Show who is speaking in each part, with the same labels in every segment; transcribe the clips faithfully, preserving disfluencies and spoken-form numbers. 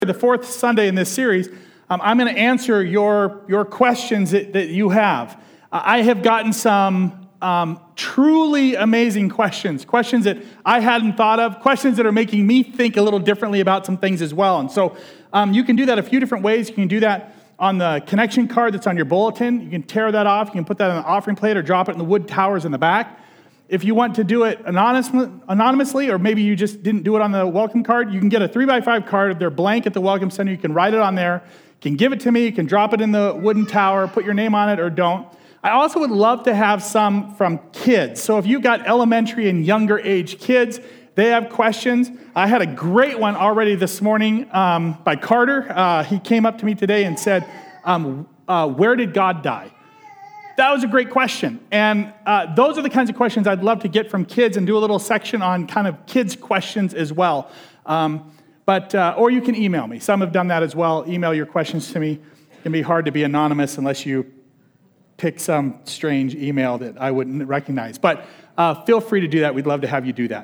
Speaker 1: the fourth Sunday in this series, um, I'm going to answer your, your questions that, that you have. Uh, I have gotten some um, truly amazing questions, questions that I hadn't thought of, questions that are making me think a little differently about some things as well. And so um, you can do that a few different ways. You can do that on the connection card that's on your bulletin. You can tear that off. You can put that on the offering plate or drop it in the wood towers in the back. If you want to do it anonymously, or maybe you just didn't do it on the welcome card, you can get a three by five card. They're blank at the Welcome Center. You can write it on there. You can give it to me. You can drop it in the wooden tower, put your name on it, or don't. I also would love to have some from kids. So if you've got elementary and younger age kids, they have questions. I had a great one already this morning um, by Carter. Uh, he came up to me today and said, um, uh, where did God die? That was a great question. And uh, those are the kinds of questions I'd love to get from kids and do a little section on kind of kids' questions as well. Um, but uh, or you can email me. Some have done that as well. Email your questions to me. It can be hard to be anonymous unless you pick some strange email that I wouldn't recognize. But uh, feel free to do that. We'd love to have you do that.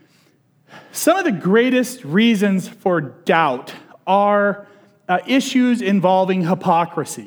Speaker 1: Some of the greatest reasons for doubt are uh, issues involving hypocrisy.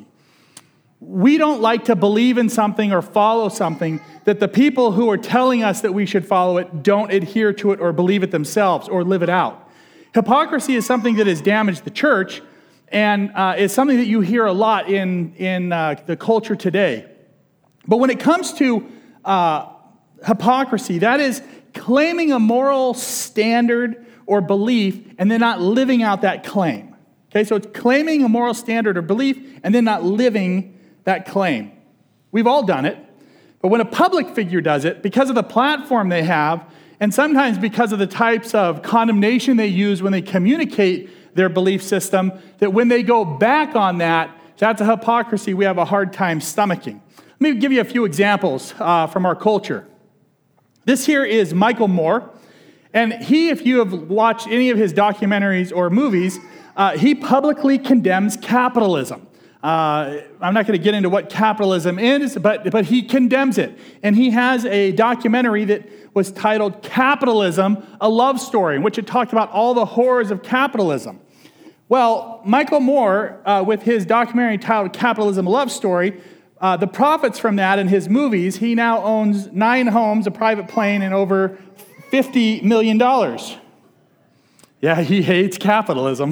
Speaker 1: We don't like to believe in something or follow something that the people who are telling us that we should follow it don't adhere to it or believe it themselves or live it out. Hypocrisy is something that has damaged the church and uh, is something that you hear a lot in, in uh, the culture today. But when it comes to uh, hypocrisy, that is claiming a moral standard or belief and then not living out that claim. Okay, so it's claiming a moral standard or belief and then not living that claim. We've all done it. But when a public figure does it, because of the platform they have, and sometimes because of the types of condemnation they use when they communicate their belief system, that when they go back on that, that's a hypocrisy we have a hard time stomaching. Let me give you a few examples uh, from our culture. This here is Michael Moore. And he, if you have watched any of his documentaries or movies, uh, he publicly condemns capitalism. Uh, I'm not going to get into what capitalism is, but, but he condemns it. And he has a documentary that was titled Capitalism, A Love Story, in which it talked about all the horrors of capitalism. Well, Michael Moore, uh, with his documentary titled Capitalism, A Love Story, uh, the profits from that and his movies, he now owns nine homes, a private plane, and over fifty million dollars. Yeah, he hates capitalism.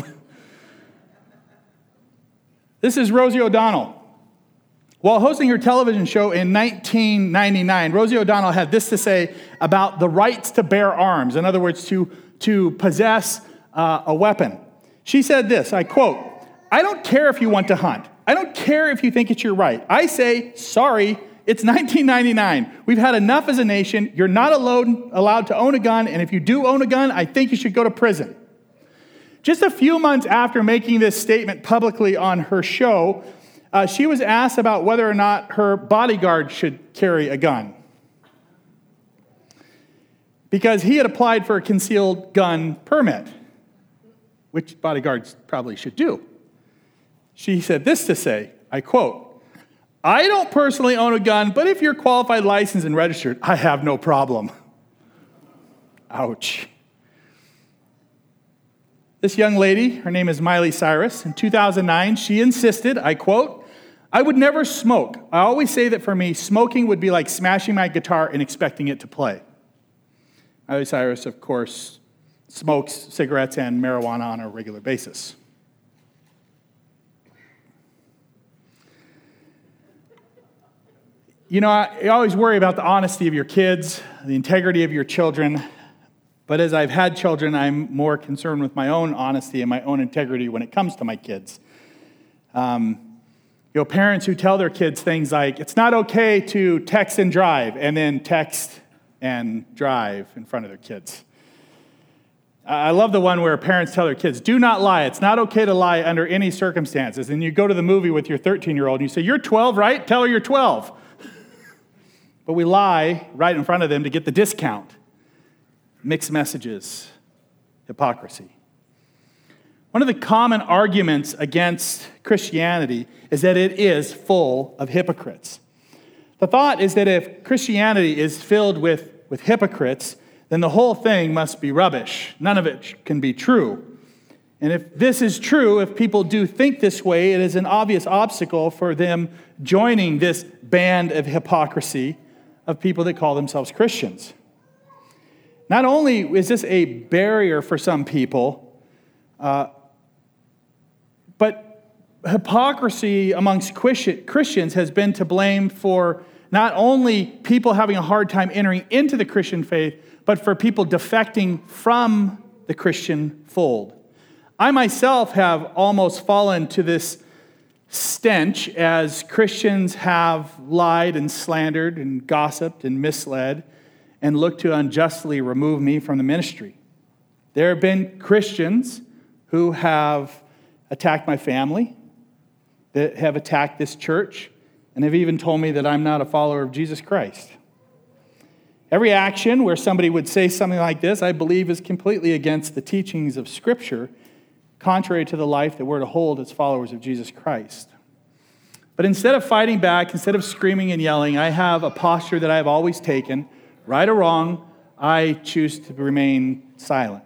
Speaker 1: This is Rosie O'Donnell. While hosting her television show in nineteen ninety-nine, Rosie O'Donnell had this to say about the rights to bear arms. In other words, to, to possess uh, a weapon. She said this, I quote, "I don't care if you want to hunt. I don't care if you think it's your right. I say, sorry, it's nineteen ninety-nine. We've had enough as a nation. You're not alone, allowed to own a gun, and if you do own a gun, I think you should go to prison." Just a few months after making this statement publicly on her show, uh, she was asked about whether or not her bodyguard should carry a gun, because he had applied for a concealed gun permit, which bodyguards probably should do. She said this to say, I quote, "I don't personally own a gun, but if you're qualified, licensed, and registered, I have no problem." Ouch. This young lady, her name is Miley Cyrus. In two thousand nine, she insisted, I quote, "I would never smoke. I always say that for me, smoking would be like smashing my guitar and expecting it to play." Miley Cyrus, of course, smokes cigarettes and marijuana on a regular basis. You know, I, I always worry about the honesty of your kids, the integrity of your children. But as I've had children, I'm more concerned with my own honesty and my own integrity when it comes to my kids. Um, you know, parents who tell their kids things like, it's not okay to text and drive, and then text and drive in front of their kids. I love the one where parents tell their kids, do not lie. It's not okay to lie under any circumstances. And you go to the movie with your thirteen-year-old and you say, you're twelve, right? Tell her you're twelve. But we lie right in front of them to get the discount. Mixed messages, hypocrisy. One of the common arguments against Christianity is that it is full of hypocrites. The thought is that if Christianity is filled with, with hypocrites, then the whole thing must be rubbish. None of it can be true. And if this is true, if people do think this way, it is an obvious obstacle for them joining this band of hypocrisy of people that call themselves Christians. Not only is this a barrier for some people, uh, but hypocrisy amongst Christians has been to blame for not only people having a hard time entering into the Christian faith, but for people defecting from the Christian fold. I myself have almost fallen to this stench as Christians have lied and slandered and gossiped and misled and looked to unjustly remove me from the ministry. There have been Christians who have attacked my family, that have attacked this church, and have even told me that I'm not a follower of Jesus Christ. Every action where somebody would say something like this, I believe, is completely against the teachings of Scripture, contrary to the life that we're to hold as followers of Jesus Christ. But instead of fighting back, instead of screaming and yelling, I have a posture that I have always taken. Right or wrong, I choose to remain silent.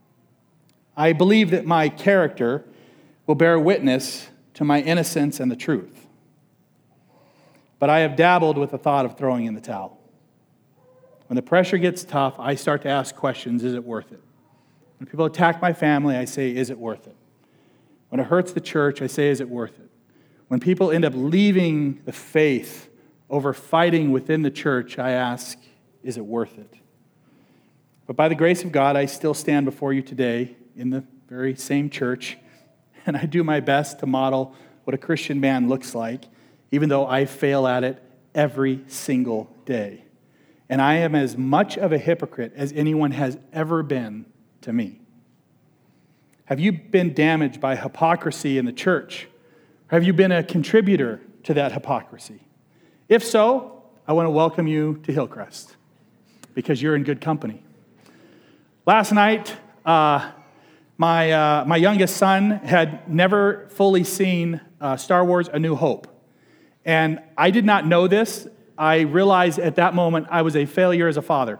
Speaker 1: I believe that my character will bear witness to my innocence and the truth. But I have dabbled with the thought of throwing in the towel. When the pressure gets tough, I start to ask questions, is it worth it? When people attack my family, I say, is it worth it? When it hurts the church, I say, is it worth it? When people end up leaving the faith over fighting within the church, I ask, is it worth it? But by the grace of God, I still stand before you today in the very same church, and I do my best to model what a Christian man looks like, even though I fail at it every single day. And I am as much of a hypocrite as anyone has ever been to me. Have you been damaged by hypocrisy in the church? Have you been a contributor to that hypocrisy? If so, I want to welcome you to Hillcrest because you're in good company. Last night, uh, my uh, my youngest son had never fully seen uh, Star Wars: A New Hope. And I did not know this. I realized at that moment I was a failure as a father.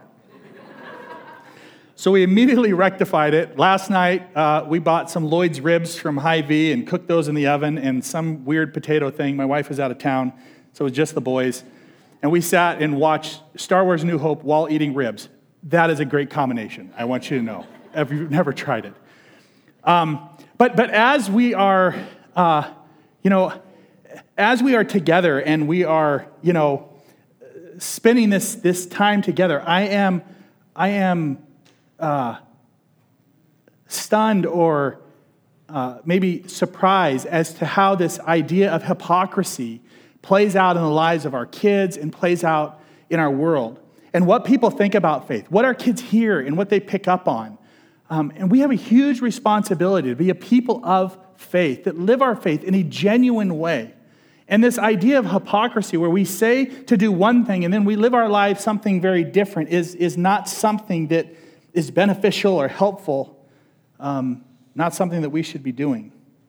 Speaker 1: So we immediately rectified it. Last night, uh, we bought some Lloyd's ribs from Hy-Vee and cooked those in the oven and some weird potato thing. My wife was out of town, so it was just the boys. And we sat and watched Star Wars: New Hope while eating ribs. That is a great combination, I want you to know, if you've never tried it. Um, but but as we are, uh, you know, as we are together and we are, you know, spending this this time together, I am, I am uh, stunned or uh, maybe surprised as to how this idea of hypocrisy plays out in the lives of our kids and plays out in our world, and what people think about faith, what our kids hear and what they pick up on. Um, and we have a huge responsibility to be a people of faith, that live our faith in a genuine way. And this idea of hypocrisy, where we say to do one thing and then we live our lives something very different, is, is not something that is beneficial or helpful, um, not something that we should be doing.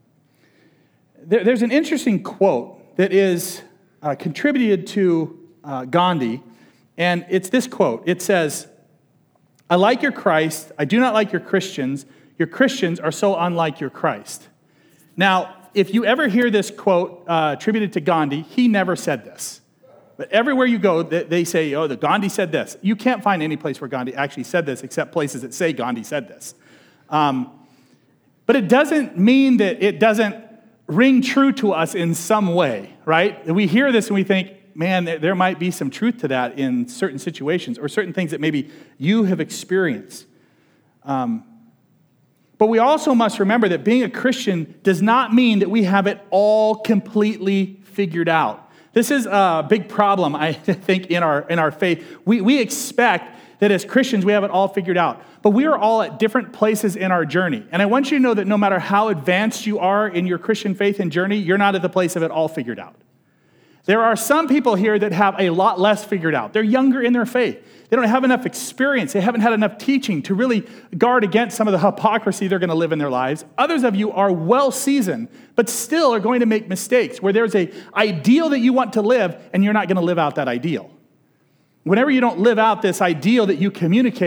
Speaker 1: There, there's an interesting quote that is uh, contributed to uh, Gandhi, and it's this quote. It says, I like your Christ, I do not like your Christians. Your Christians are so unlike your Christ. Now, if you ever hear this quote uh, attributed to Gandhi, he never said this. But everywhere you go, they say, oh, the Gandhi said this. You can't find any place where Gandhi actually said this except places that say Gandhi said this. Um, but it doesn't mean that it doesn't ring true to us in some way, right? We hear this and we think, man, there might be some truth to that in certain situations or certain things that maybe you have experienced. Um, but we also must remember that being a Christian does not mean that we have it all completely figured out. This is a big problem, I think, in our in our faith. We, we expect that as Christians, we have it all figured out. But we are all at different places in our journey. And I want you to know that no matter how advanced you are in your Christian faith and journey, you're not at the place of it all figured out. There are some people here that have a lot less figured out. They're younger in their faith. They don't have enough experience. They haven't had enough teaching to really guard against some of the hypocrisy they're going to live in their lives. Others of you are well seasoned, but still are going to make mistakes where there's an ideal that you want to live and you're not going to live out that ideal. Whenever you don't live out this ideal that you communicate,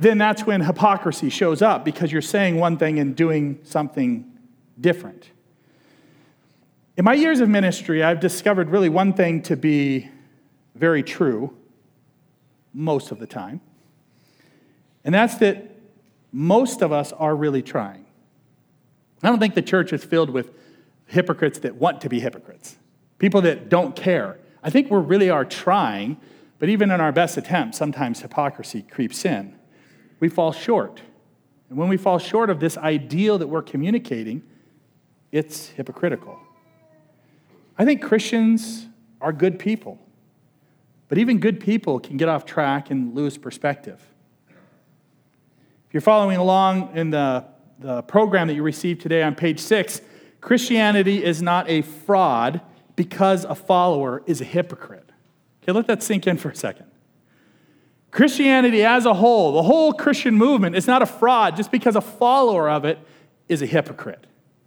Speaker 1: then that's when hypocrisy shows up, because you're saying one thing and doing something different. In my years of ministry, I've discovered really one thing to be very true most of the time, and that's that most of us are really trying. I don't think the church is filled with hypocrites that want to be hypocrites, people that don't care. I think we really are trying, but even in our best attempts, sometimes hypocrisy creeps in. We fall short. And when we fall short of this ideal that we're communicating, it's hypocritical. I think Christians are good people, but even good people can get off track and lose perspective. If you're following along in the, the program that you received today on page six, Christianity is not a fraud because a follower is a hypocrite. Okay, let that sink in for a second. Christianity as a whole, the whole Christian movement, is not a fraud just because a follower of it is a hypocrite.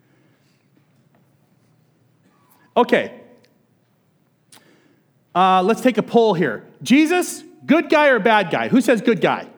Speaker 1: Okay, uh, let's take a poll here. Jesus, good guy or bad guy? Who says good guy?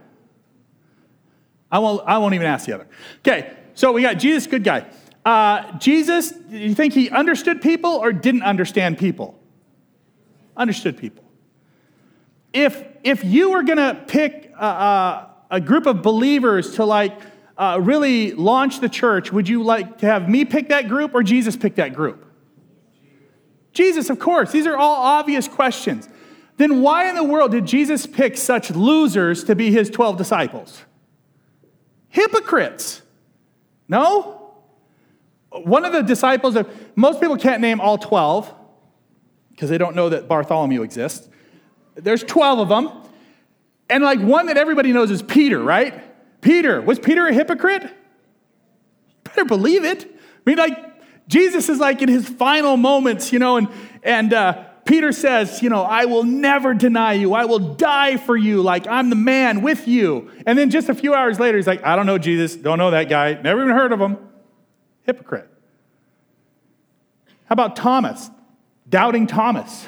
Speaker 1: I won't, I won't even ask the other. Okay, so we got Jesus, good guy. Uh, Jesus, do you think he understood people or didn't understand people? Understood people. If, if you were going to pick a, a, a group of believers to like uh, really launch the church, would you like to have me pick that group or Jesus pick that group? Jesus, of course. These are all obvious questions. Then why in the world did Jesus pick such losers to be his twelve disciples? Hypocrites. No? One of the disciples, of, most people can't name all twelve because they don't know that Bartholomew exists. There's twelve of them. And like one that everybody knows is Peter, right? Peter. Was Peter a hypocrite? Better believe it. I mean, like, Jesus is like in his final moments, you know, and, and uh, Peter says, you know, I will never deny you. I will die for you. Like, I'm the man with you. And then just a few hours later, he's like, I don't know Jesus. Don't know that guy. Never even heard of him. Hypocrite. How about Thomas? Doubting Thomas.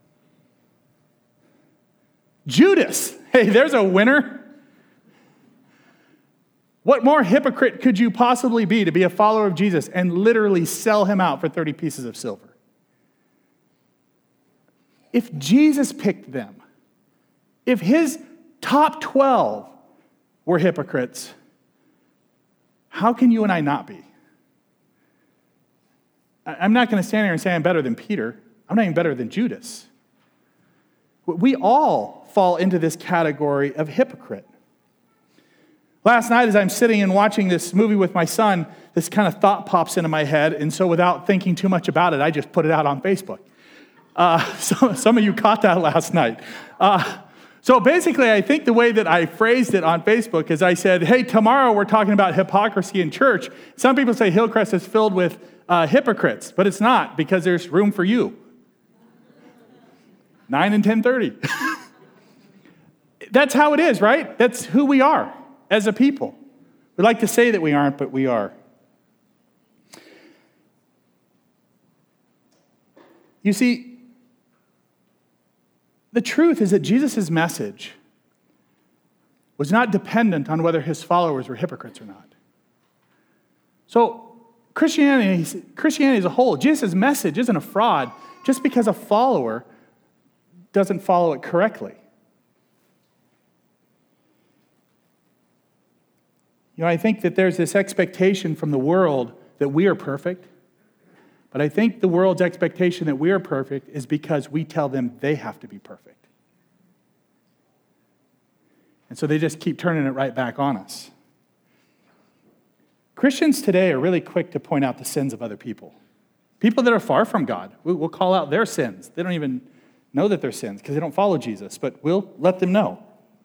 Speaker 1: Judas. Hey, there's a winner. What more hypocrite could you possibly be to be a follower of Jesus and literally sell him out for thirty pieces of silver? If Jesus picked them, if his top twelve were hypocrites, how can you and I not be? I'm not going to stand here and say I'm better than Peter. I'm not even better than Judas. We all fall into this category of hypocrite. Last night, as I'm sitting and watching this movie with my son, this kind of thought pops into my head, and so without thinking too much about it, I just put it out on Facebook. Uh, so, some of you caught that last night. Uh, so basically, I think the way that I phrased it on Facebook is I said, hey, tomorrow we're talking about hypocrisy in church. Some people say Hillcrest is filled with uh, hypocrites, but it's not, because there's room for you. nine and ten thirty. That's how it is, right? That's who we are as a people. We like to say that we aren't, but we are. You see, the truth is that Jesus' message was not dependent on whether his followers were hypocrites or not. So Christianity, Christianity as a whole, Jesus' message isn't a fraud just because a follower doesn't follow it correctly. You know, I think that there's this expectation from the world that we are perfect, but I think the world's expectation that we are perfect is because we tell them they have to be perfect. And so they just keep turning it right back on us. Christians today are really quick to point out the sins of other people. People that are far from God, we'll call out their sins. They don't even know that they're sins because they don't follow Jesus, but we'll let them know.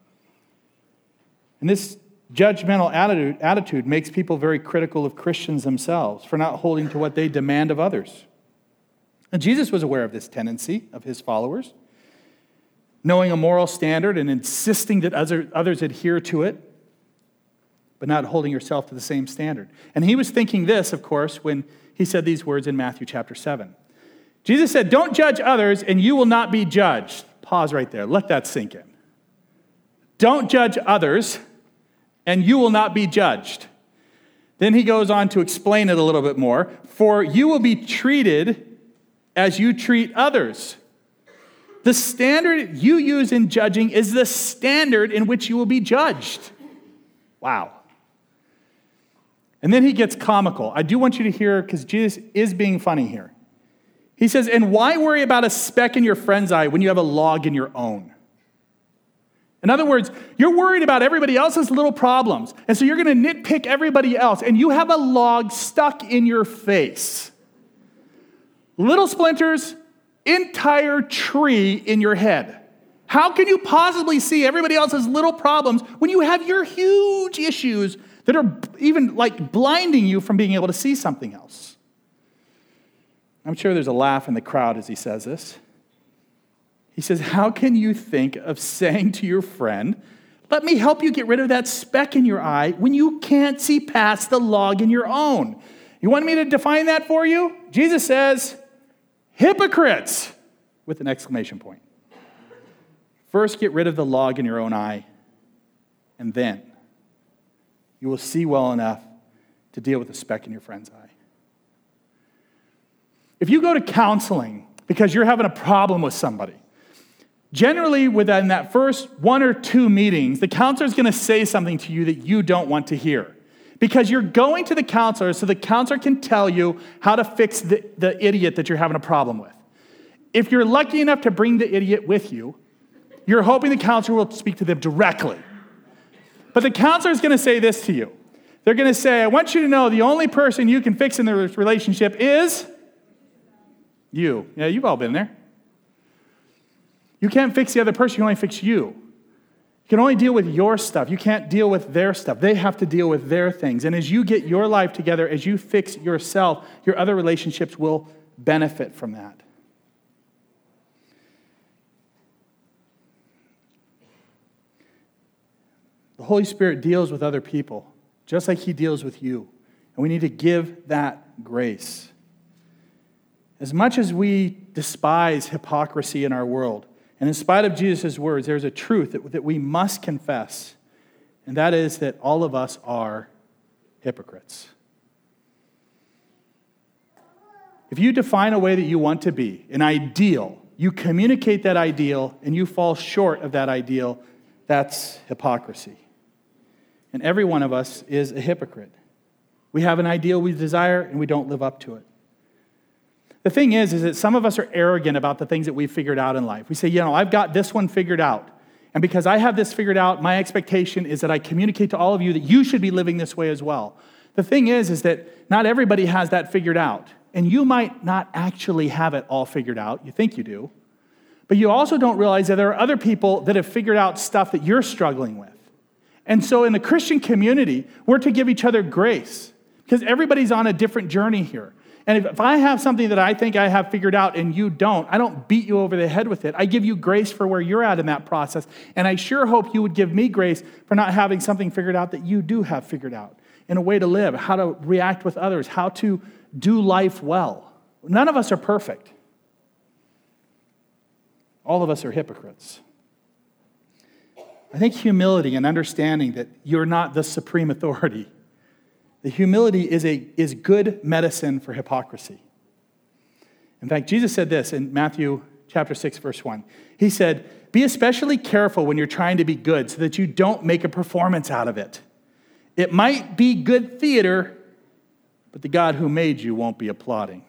Speaker 1: And this judgmental attitude, attitude makes people very critical of Christians themselves for not holding to what they demand of others. And Jesus was aware of this tendency of his followers, knowing a moral standard and insisting that other, others adhere to it, but not holding yourself to the same standard. And he was thinking this, of course, when he said these words in Matthew chapter seven. Jesus said, don't judge others and you will not be judged. Pause right there. Let that sink in. Don't judge others and you will not be judged. Then he goes on to explain it a little bit more. For you will be treated as you treat others. The standard you use in judging is the standard in which you will be judged. Wow. And then he gets comical. I do want you to hear, because Jesus is being funny here. He says, and why worry about a speck in your friend's eye when you have a log in your own? In other words, you're worried about everybody else's little problems. And so you're going to nitpick everybody else. And you have a log stuck in your face. Little splinters, entire tree in your head. How can you possibly see everybody else's little problems when you have your huge issues that are even like blinding you from being able to see something else? I'm sure there's a laugh in the crowd as he says this. He says, how can you think of saying to your friend, let me help you get rid of that speck in your eye when you can't see past the log in your own? You want me to define that for you? Jesus says, hypocrites, with an exclamation point. First, get rid of the log in your own eye, and then you will see well enough to deal with the speck in your friend's eye. If you go to counseling because you're having a problem with somebody, generally, within that first one or two meetings, the counselor is going to say something to you that you don't want to hear. Because you're going to the counselor so the counselor can tell you how to fix the, the idiot that you're having a problem with. If you're lucky enough to bring the idiot with you, you're hoping the counselor will speak to them directly. But the counselor is going to say this to you. They're going to say, I want you to know the only person you can fix in the relationship is you. Yeah, you've all been there. You can't fix the other person, you can only fix you. You can only deal with your stuff. You can't deal with their stuff. They have to deal with their things. And as you get your life together, as you fix yourself, your other relationships will benefit from that. The Holy Spirit deals with other people, just like he deals with you. And we need to give that grace. As much as we despise hypocrisy in our world, and in spite of Jesus' words, there's a truth that, that we must confess, and that is that all of us are hypocrites. If you define a way that you want to be, an ideal, you communicate that ideal, and you fall short of that ideal, that's hypocrisy. And every one of us is a hypocrite. We have an ideal we desire, and we don't live up to it. The thing is, is that some of us are arrogant about the things that we've figured out in life. We say, you know, I've got this one figured out. And because I have this figured out, my expectation is that I communicate to all of you that you should be living this way as well. The thing is, is that not everybody has that figured out. And you might not actually have it all figured out. You think you do. But you also don't realize that there are other people that have figured out stuff that you're struggling with. And so in the Christian community, we're to give each other grace because everybody's on a different journey here. And if, if I have something that I think I have figured out and you don't, I don't beat you over the head with it. I give you grace for where you're at in that process. And I sure hope you would give me grace for not having something figured out that you do have figured out in a way to live, how to react with others, how to do life well. None of us are perfect. All of us are hypocrites. I think humility and understanding that you're not the supreme authority, the humility is a is good medicine for hypocrisy. In fact, Jesus said this in Matthew chapter six, verse one. He said, be especially careful when you're trying to be good so that you don't make a performance out of it. It might be good theater, but the God who made you won't be applauding.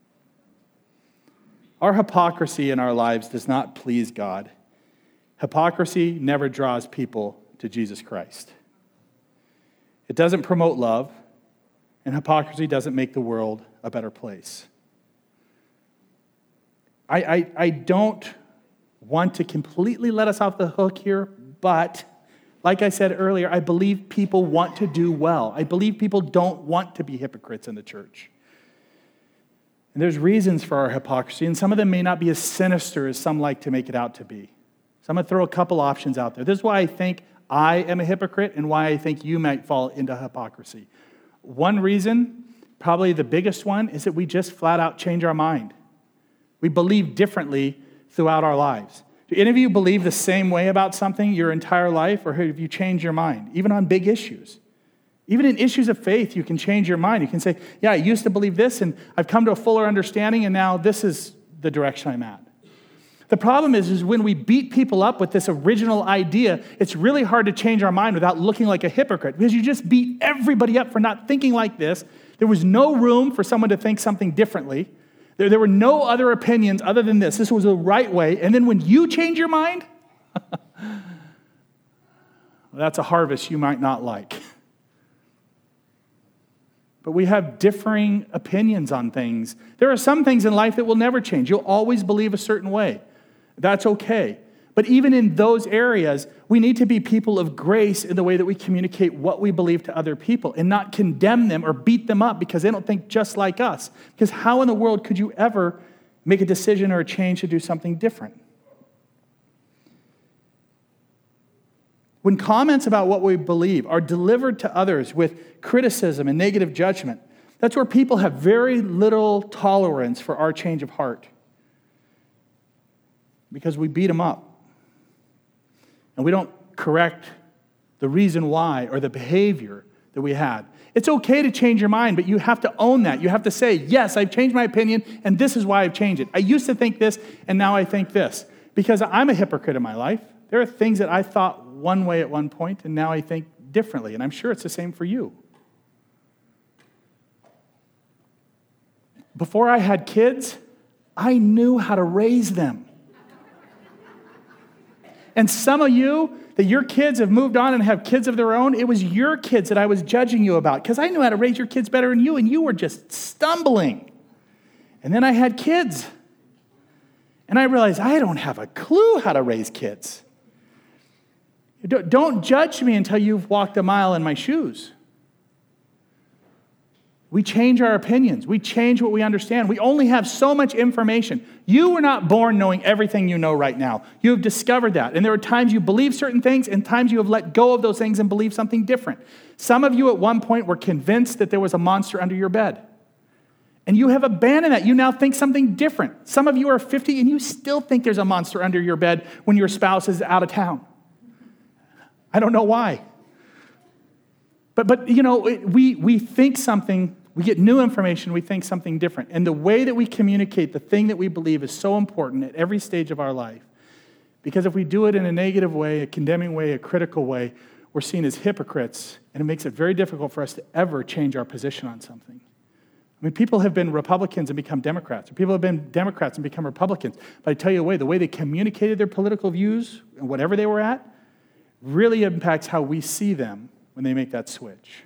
Speaker 1: Our hypocrisy in our lives does not please God. Hypocrisy never draws people to Jesus Christ. It doesn't promote love, and hypocrisy doesn't make the world a better place. I, I, I don't want to completely let us off the hook here, but like I said earlier, I believe people want to do well. I believe people don't want to be hypocrites in the church. And there's reasons for our hypocrisy, and some of them may not be as sinister as some like to make it out to be. So I'm going to throw a couple options out there. This is why I think I am a hypocrite and why I think you might fall into hypocrisy. One reason, probably the biggest one, is that we just flat out change our mind. We believe differently throughout our lives. Do any of you believe the same way about something your entire life, or have you changed your mind, even on big issues? Even in issues of faith, you can change your mind. You can say, yeah, I used to believe this, and I've come to a fuller understanding, and now this is the direction I'm at. The problem is, is when we beat people up with this original idea, it's really hard to change our mind without looking like a hypocrite, because you just beat everybody up for not thinking like this. There was no room for someone to think something differently. There, there were no other opinions other than this. This was the right way. And then when you change your mind, that's a harvest you might not like. But we have differing opinions on things. There are some things in life that will never change. You'll always believe a certain way. That's okay. But even in those areas, we need to be people of grace in the way that we communicate what we believe to other people and not condemn them or beat them up because they don't think just like us. Because how in the world could you ever make a decision or a change to do something different? When comments about what we believe are delivered to others with criticism and negative judgment, that's where people have very little tolerance for our change of heart. Because we beat them up. And we don't correct the reason why or the behavior that we had. It's okay to change your mind, but you have to own that. You have to say, yes, I've changed my opinion, and this is why I've changed it. I used to think this, and now I think this. Because I'm a hypocrite in my life. There are things that I thought one way at one point, and now I think differently. And I'm sure it's the same for you. Before I had kids, I knew how to raise them. And some of you, that your kids have moved on and have kids of their own, it was your kids that I was judging you about because I knew how to raise your kids better than you, and you were just stumbling. And then I had kids. And I realized I don't have a clue how to raise kids. Don't judge me until you've walked a mile in my shoes. We change our opinions. We change what we understand. We only have so much information. You were not born knowing everything you know right now. You have discovered that. And there are times you believe certain things and times you have let go of those things and believe something different. Some of you at one point were convinced that there was a monster under your bed. And you have abandoned that. You now think something different. Some of you are fifty and you still think there's a monster under your bed when your spouse is out of town. I don't know why. But, but you know, we, we think something, we get new information, we think something different. And the way that we communicate the thing that we believe is so important at every stage of our life. Because if we do it in a negative way, a condemning way, a critical way, we're seen as hypocrites, and it makes it very difficult for us to ever change our position on something. I mean, people have been Republicans and become Democrats, or people have been Democrats and become Republicans. But I tell you the way, the way they communicated their political views, and whatever they were at, really impacts how we see them when they make that switch.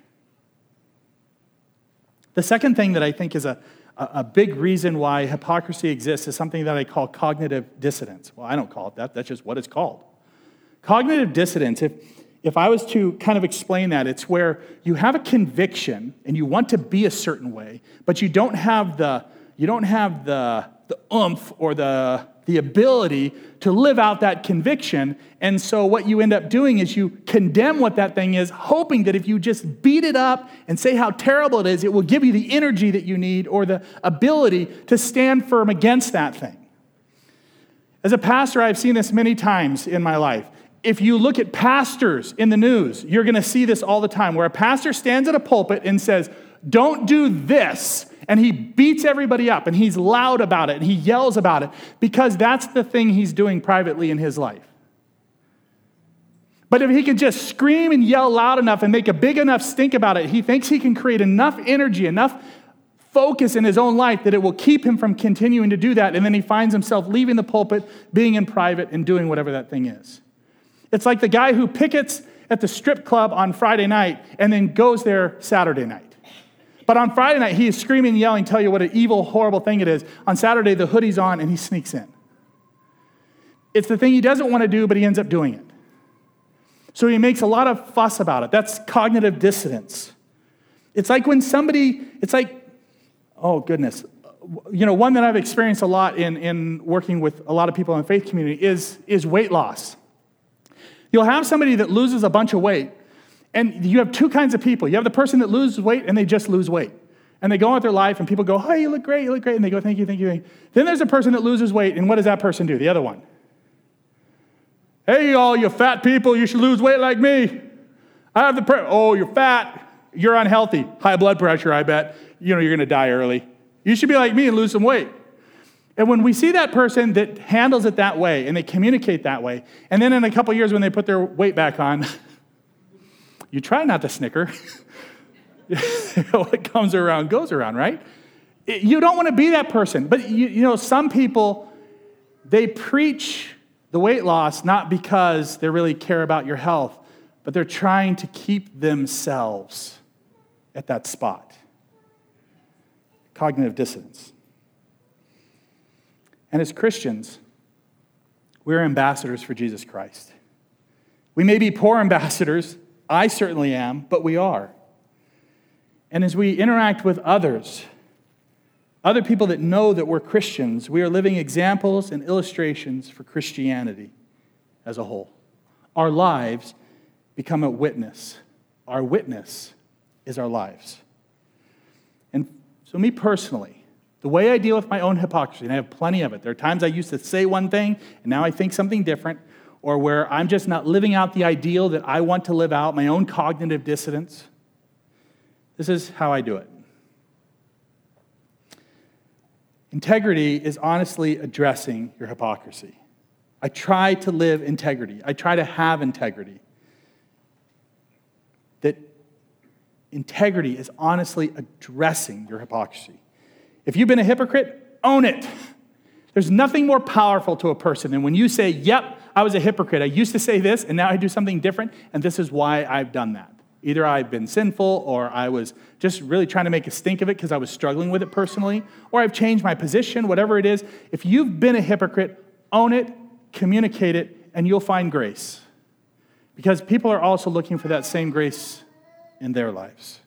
Speaker 1: The second thing that I think is a, a big reason why hypocrisy exists is something that I call cognitive dissonance. Well, I don't call it that. That's just what it's called. Cognitive dissonance, if, if I was to kind of explain that, it's where you have a conviction and you want to be a certain way, but you don't have the, you don't have the, the oomph or the, the ability to live out that conviction. And so what you end up doing is you condemn what that thing is, hoping that if you just beat it up and say how terrible it is, it will give you the energy that you need or the ability to stand firm against that thing. As a pastor, I've seen this many times in my life. If you look at pastors in the news, you're going to see this all the time, where a pastor stands at a pulpit and says, "Don't do this." And he beats everybody up, and he's loud about it, and he yells about it, because that's the thing he's doing privately in his life. But if he can just scream and yell loud enough and make a big enough stink about it, he thinks he can create enough energy, enough focus in his own life that it will keep him from continuing to do that, and then he finds himself leaving the pulpit, being in private, and doing whatever that thing is. It's like the guy who pickets at the strip club on Friday night and then goes there Saturday night. But on Friday night, he is screaming and yelling, tell you what an evil, horrible thing it is. On Saturday, the hoodie's on, and he sneaks in. It's the thing he doesn't want to do, but he ends up doing it. So he makes a lot of fuss about it. That's cognitive dissonance. It's like when somebody, it's like, oh, goodness. You know, one that I've experienced a lot in, in working with a lot of people in the faith community is, is weight loss. You'll have somebody that loses a bunch of weight, and you have two kinds of people. You have the person that loses weight, and they just lose weight. And they go on with their life, and people go, "Oh, you look great, you look great." And they go, "Thank you, thank you, thank you." Then there's a person that loses weight, and what does that person do? The other one. Hey, all you fat people, you should lose weight like me. I have the, pre- oh, you're fat. You're unhealthy. High blood pressure, I bet. You know, you're going to die early. You should be like me and lose some weight. And when we see that person that handles it that way and they communicate that way, and then in a couple years when they put their weight back on, you try not to snicker. What comes around goes around, right? You don't want to be that person. But, you, you know, some people, they preach the weight loss not because they really care about your health, but they're trying to keep themselves at that spot. Cognitive dissonance. And as Christians, we're ambassadors for Jesus Christ. We may be poor ambassadors. I certainly am, but we are. And as we interact with others, other people that know that we're Christians, we are living examples and illustrations for Christianity as a whole. Our lives become a witness. Our witness is our lives. And so me personally, the way I deal with my own hypocrisy, and I have plenty of it. There are times I used to say one thing, and now I think something different, or where I'm just not living out the ideal that I want to live out, my own cognitive dissonance. This is how I do it. Integrity is honestly addressing your hypocrisy. I try to live integrity. I try to have integrity. That integrity is honestly addressing your hypocrisy. If you've been a hypocrite, own it. There's nothing more powerful to a person than when you say, yep, I was a hypocrite. I used to say this, and now I do something different, and this is why I've done that. Either I've been sinful, or I was just really trying to make a stink of it because I was struggling with it personally, or I've changed my position, whatever it is. If you've been a hypocrite, own it, communicate it, and you'll find grace. Because people are also looking for that same grace in their lives.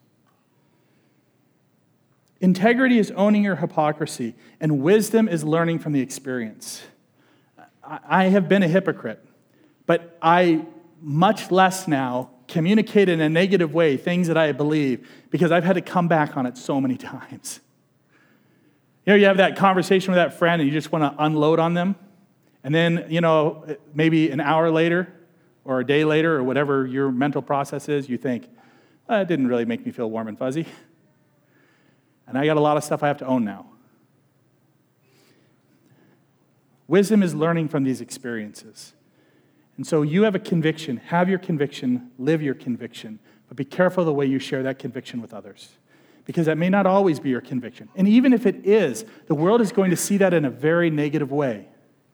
Speaker 1: Integrity is owning your hypocrisy, and wisdom is learning from the experience. I have been a hypocrite, but I much less now communicate in a negative way things that I believe because I've had to come back on it so many times. You know, you have that conversation with that friend and you just want to unload on them, and then, you know, maybe an hour later or a day later or whatever your mental process is, you think, well, it didn't really make me feel warm and fuzzy. And I got a lot of stuff I have to own now. Wisdom is learning from these experiences. And so you have a conviction, have your conviction, live your conviction, but be careful the way you share that conviction with others. Because that may not always be your conviction. And even if it is, the world is going to see that in a very negative way.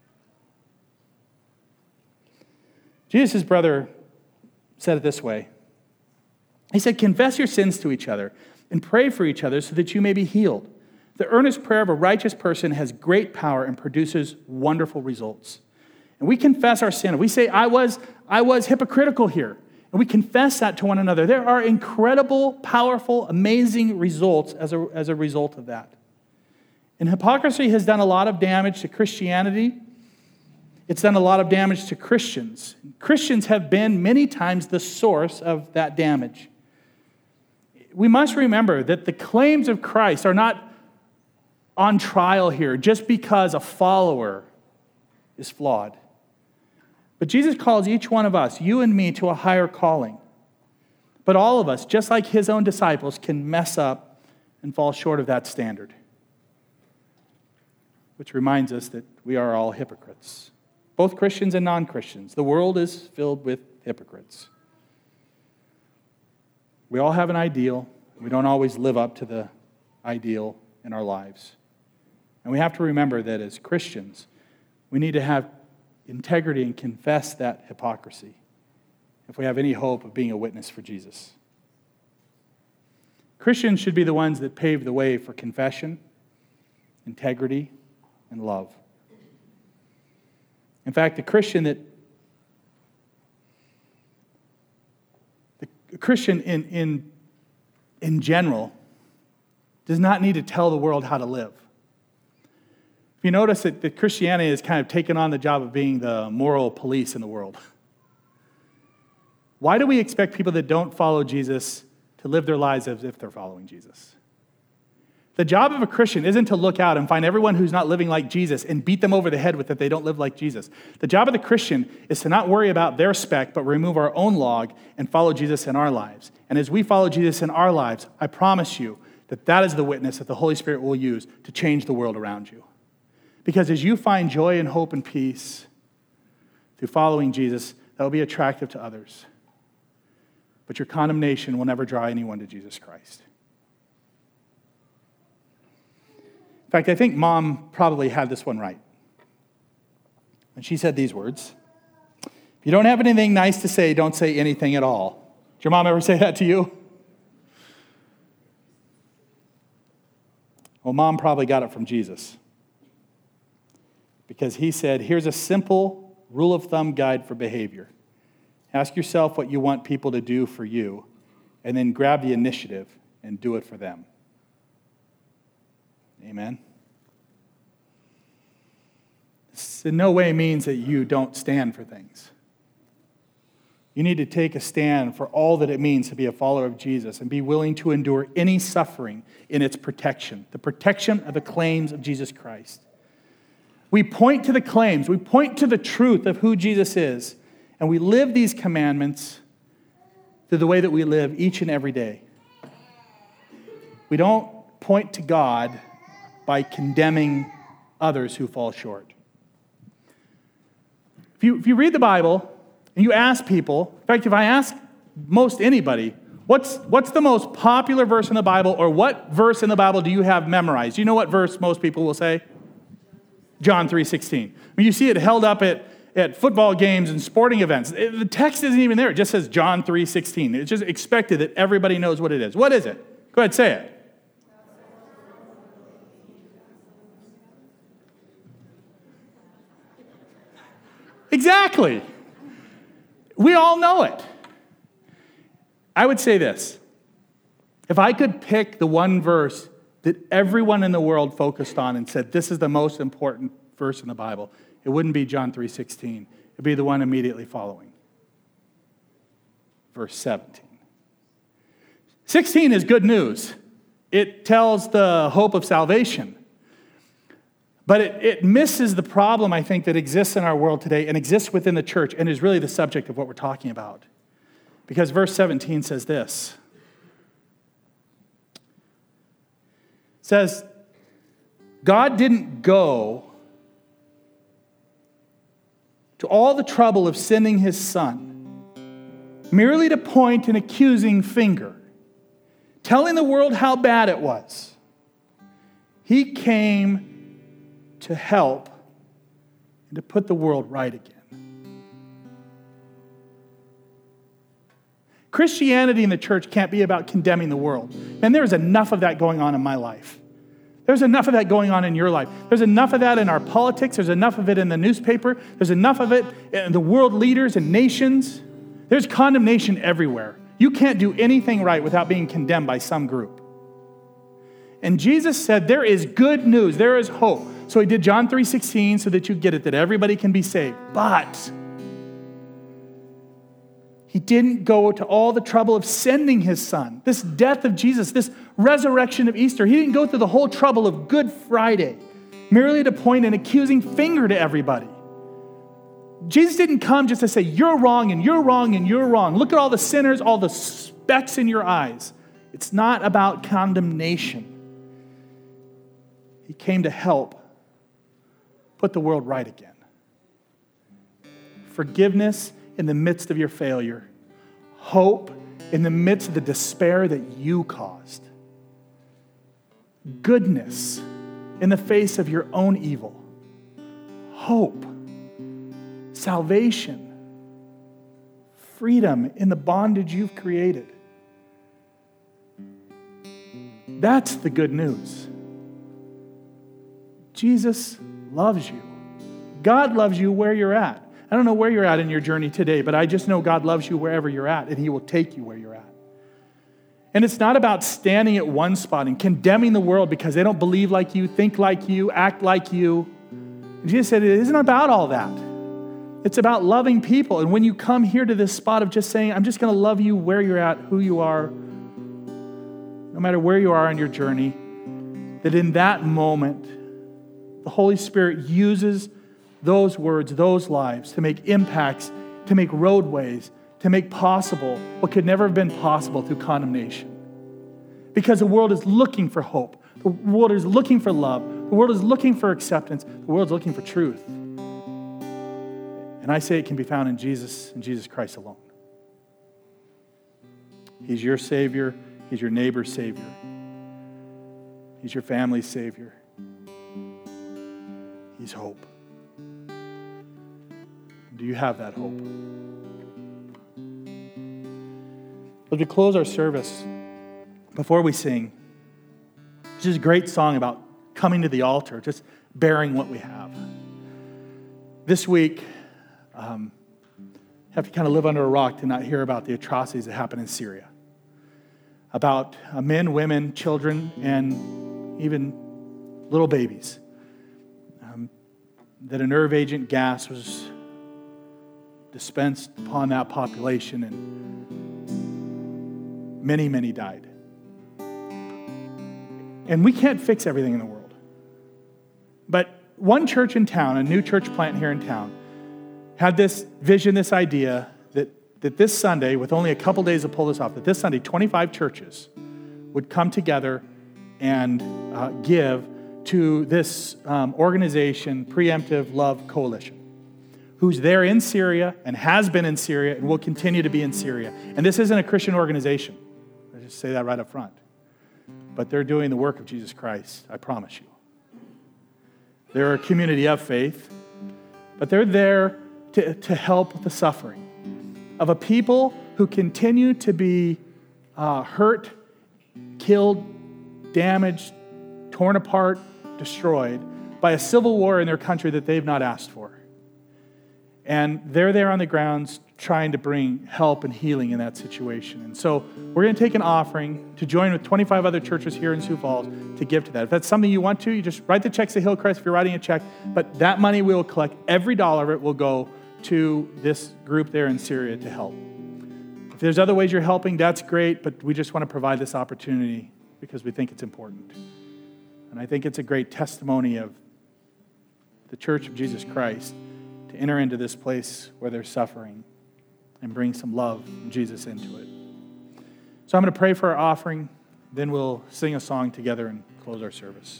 Speaker 1: Jesus' brother said it this way. He said, confess your sins to each other and pray for each other so that you may be healed. The earnest prayer of a righteous person has great power and produces wonderful results. And we confess our sin. We say, I was, I was hypocritical here. And we confess that to one another. There are incredible, powerful, amazing results as a, as a result of that. And hypocrisy has done a lot of damage to Christianity. It's done a lot of damage to Christians. Christians have been many times the source of that damage. We must remember that the claims of Christ are not on trial here just because a follower is flawed. But Jesus calls each one of us, you and me, to a higher calling. But all of us, just like his own disciples, can mess up and fall short of that standard. Which reminds us that we are all hypocrites. Both Christians and non-Christians. The world is filled with hypocrites. We all have an ideal. We don't always live up to the ideal in our lives. And we have to remember that as Christians, we need to have integrity and confess that hypocrisy if we have any hope of being a witness for Jesus. Christians should be the ones that pave the way for confession, integrity, and love. In fact, the Christian that the Christian in, in, in general does not need to tell the world how to live. If you notice that, that Christianity has kind of taken on the job of being the moral police in the world. Why do we expect people that don't follow Jesus to live their lives as if they're following Jesus? The job of a Christian isn't to look out and find everyone who's not living like Jesus and beat them over the head with that they don't live like Jesus. The job of the Christian is to not worry about their speck, but remove our own log and follow Jesus in our lives. And as we follow Jesus in our lives, I promise you that that is the witness that the Holy Spirit will use to change the world around you. Because as you find joy and hope and peace through following Jesus, that will be attractive to others. But your condemnation will never draw anyone to Jesus Christ. In fact, I think Mom probably had this one right. And she said these words: if you don't have anything nice to say, don't say anything at all. Did your mom ever say that to you? Well, Mom probably got it from Jesus. Because he said, here's a simple rule of thumb guide for behavior. Ask yourself what you want people to do for you, and then grab the initiative and do it for them. Amen. This in no way means that you don't stand for things. You need to take a stand for all that it means to be a follower of Jesus and be willing to endure any suffering in its protection, the protection of the claims of Jesus Christ. We point to the claims, we point to the truth of who Jesus is, and we live these commandments through the way that we live each and every day. We don't point to God by condemning others who fall short. If you, if you read the Bible and you ask people, in fact, if I ask most anybody, what's, what's the most popular verse in the Bible, or what verse in the Bible do you have memorized? Do you know what verse most people will say? John three sixteen. I mean, you see it held up at, at football games and sporting events. It, the text isn't even there. It just says John three sixteen. It's just expected that everybody knows what it is. What is it? Go ahead, say it. Exactly. We all know it. I would say this. If I could pick the one verse that everyone in the world focused on and said, this is the most important verse in the Bible, it wouldn't be John three sixteen. It'd be the one immediately following. Verse seventeen. sixteen is good news. It tells the hope of salvation. But it, it misses the problem, I think, that exists in our world today and exists within the church and is really the subject of what we're talking about. Because verse seventeen says this. It says, God didn't go to all the trouble of sending his son merely to point an accusing finger, telling the world how bad it was. He came to help and to put the world right again. Christianity in the church can't be about condemning the world. And there's enough of that going on in my life. There's enough of that going on in your life. There's enough of that in our politics. There's enough of it in the newspaper. There's enough of it in the world leaders and nations. There's condemnation everywhere. You can't do anything right without being condemned by some group. And Jesus said there is good news. There is hope. So he did John three sixteen so that you get it, that everybody can be saved. But he didn't go to all the trouble of sending his son. This death of Jesus, this resurrection of Easter. He didn't go through the whole trouble of Good Friday merely to point an accusing finger to everybody. Jesus didn't come just to say, you're wrong and you're wrong and you're wrong. Look at all the sinners, all the specks in your eyes. It's not about condemnation. He came to help put the world right again. Forgiveness in the midst of your failure. Hope in the midst of the despair that you caused. Goodness in the face of your own evil. Hope. Salvation. Freedom in the bondage you've created. That's the good news. Jesus loves you. God loves you where you're at. I don't know where you're at in your journey today, but I just know God loves you wherever you're at, and he will take you where you're at. And it's not about standing at one spot and condemning the world because they don't believe like you, think like you, act like you. And Jesus said it isn't about all that. It's about loving people. And when you come here to this spot of just saying, I'm just going to love you where you're at, who you are, no matter where you are in your journey, that in that moment, the Holy Spirit uses those words, those lives to make impacts, to make roadways, to make possible what could never have been possible through condemnation. Because the world is looking for hope. The world is looking for love. The world is looking for acceptance. The world is looking for truth. And I say it can be found in Jesus and Jesus Christ alone. He's your Savior. He's your neighbor's Savior. He's your family's Savior. He's hope. Do you have that hope? As we close our service, before we sing, it's just a great song about coming to the altar, just bearing what we have. This week, um, have to kind of live under a rock to not hear about the atrocities that happen in Syria. About uh, men, women, children, and even little babies. Um, that a nerve agent gas was dispensed upon that population, and many, many died. And we can't fix everything in the world. But one church in town, a new church plant here in town, had this vision, this idea that, that this Sunday, with only a couple days to pull this off, that this Sunday, twenty-five churches would come together and uh, give to this um, organization, Preemptive Love Coalition, who's there in Syria and has been in Syria and will continue to be in Syria. And this isn't a Christian organization. I just say that right up front. But they're doing the work of Jesus Christ, I promise you. They're a community of faith, but they're there to, to help the suffering of a people who continue to be uh, hurt, killed, damaged, torn apart, destroyed by a civil war in their country that they've not asked for. And they're there on the grounds trying to bring help and healing in that situation. And so we're going to take an offering to join with twenty-five other churches here in Sioux Falls to give to that. If that's something you want to, you just write the checks to Hillcrest if you're writing a check. But that money we will collect, every dollar of it will go to this group there in Syria to help. If there's other ways you're helping, that's great, but we just want to provide this opportunity because we think it's important. And I think it's a great testimony of the Church of Jesus Christ to enter into this place where there's suffering and bring some love and Jesus into it. So I'm going to pray for our offering, then we'll sing a song together and close our service.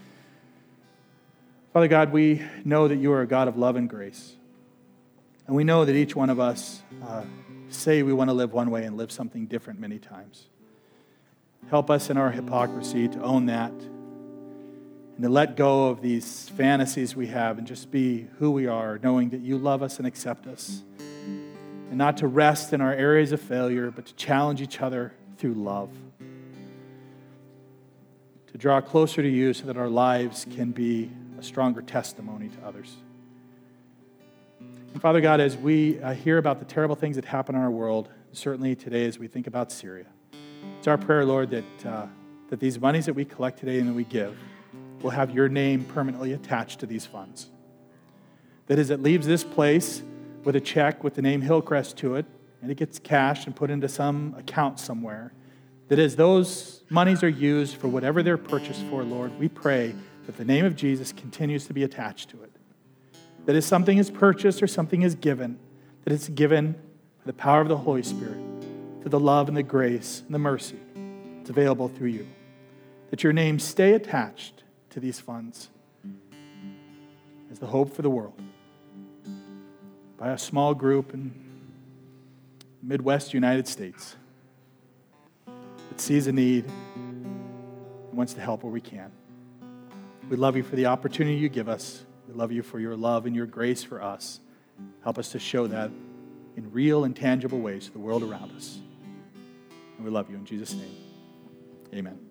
Speaker 1: Father God, we know that you are a God of love and grace. And we know that each one of us uh, say we want to live one way and live something different many times. Help us in our hypocrisy to own that and to let go of these fantasies we have and just be who we are, knowing that you love us and accept us. And not to rest in our areas of failure, but to challenge each other through love. To draw closer to you so that our lives can be a stronger testimony to others. And Father God, as we uh, hear about the terrible things that happen in our world, certainly today as we think about Syria, it's our prayer, Lord, that, uh, that these monies that we collect today and that we give will have your name permanently attached to these funds. That as it leaves this place with a check with the name Hillcrest to it, and it gets cashed and put into some account somewhere, that as those monies are used for whatever they're purchased for, Lord, we pray that the name of Jesus continues to be attached to it. That as something is purchased or something is given, that it's given by the power of the Holy Spirit, through the love and the grace and the mercy that's available through you. That your name stay attached to these funds as the hope for the world by a small group in Midwest United States that sees a need and wants to help where we can. We love you for the opportunity you give us. We love you for your love and your grace for us. Help us to show that in real and tangible ways to the world around us. And we love you in Jesus' name. Amen.